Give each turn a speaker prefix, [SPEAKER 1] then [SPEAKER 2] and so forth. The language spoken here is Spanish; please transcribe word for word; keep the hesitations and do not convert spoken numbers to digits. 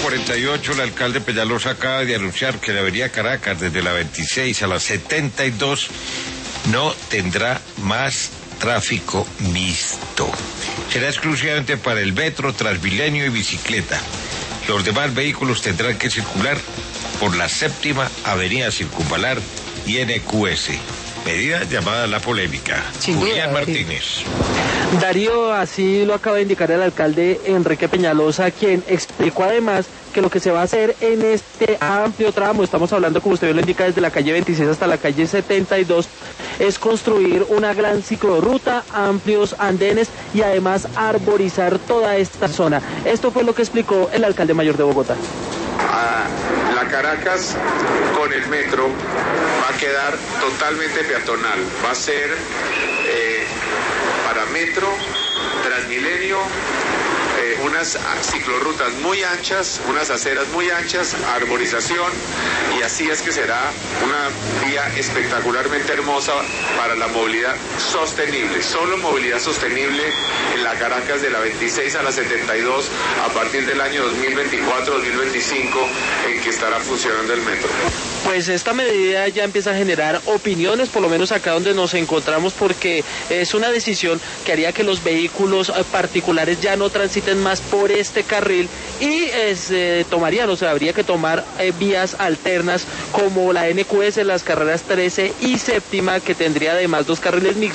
[SPEAKER 1] cuarenta y ocho, el alcalde Peñalosa acaba de anunciar que la avenida Caracas, desde la veintiséis a la setenta y dos, no tendrá más tráfico mixto. Será exclusivamente para el metro, Transmilenio y bicicleta. Los demás vehículos tendrán que circular por la séptima avenida Circunvalar y N Q S. Medida llamada la polémica.
[SPEAKER 2] Sin
[SPEAKER 1] Julián
[SPEAKER 2] duda,
[SPEAKER 1] Martínez.
[SPEAKER 2] Darío, así lo acaba de indicar el alcalde Enrique Peñalosa, quien explicó además que lo que se va a hacer en este amplio tramo, estamos hablando, como usted bien lo indica, desde la calle veintiséis hasta la calle setenta y dos, es construir una gran ciclorruta, amplios andenes y además arborizar toda esta zona. Esto fue lo que explicó el alcalde mayor de Bogotá.
[SPEAKER 3] A la Caracas con el metro va a quedar totalmente peatonal, va a ser eh, para metro, Transmilenio, eh, unas ciclorrutas muy anchas, unas aceras muy anchas, arborización, y así es que será una vía espectacularmente hermosa para la movilidad sostenible. Solo movilidad sostenible en la Caracas de la veintiséis a la setenta y dos a partir del año dos mil veinticuatro dos mil veinticinco, en que estará funcionando el metro.
[SPEAKER 2] Pues esta medida ya empieza a generar opiniones, por lo menos acá donde nos encontramos, porque es una decisión que haría que los vehículos particulares ya no transiten más por este carril y eh, se tomarían, o sea, habría que tomar eh, vías alternas como la N Q S, las carreras trece y séptima, que tendría además dos carriles mixtos.